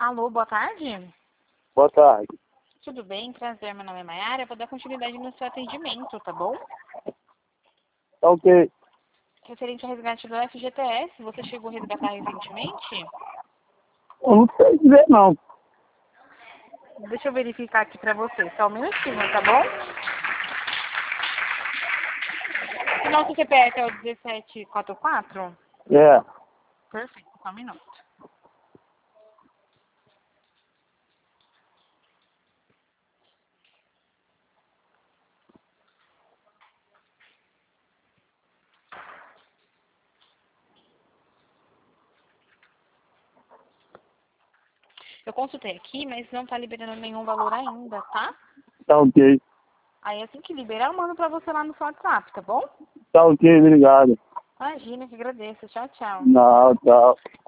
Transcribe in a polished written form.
Alô, boa tarde. Boa tarde. Tudo bem? Prazer, meu nome é Mayara. Eu vou dar continuidade no seu atendimento, tá bom? Tá ok. Referente ao resgate do FGTS, você chegou a resgatar recentemente? Eu não sei dizer não. Deixa eu verificar aqui pra você, só um minutinho, tá bom? O nosso CPF é o 1744? É. Perfeito, só um minuto. Eu consultei aqui, mas não tá liberando nenhum valor ainda, tá? Tá ok. Aí assim que liberar, eu mando pra você lá no seu WhatsApp, tá bom? Tá ok, obrigado. Imagina, que agradeço. Tchau, tchau. Não, tchau.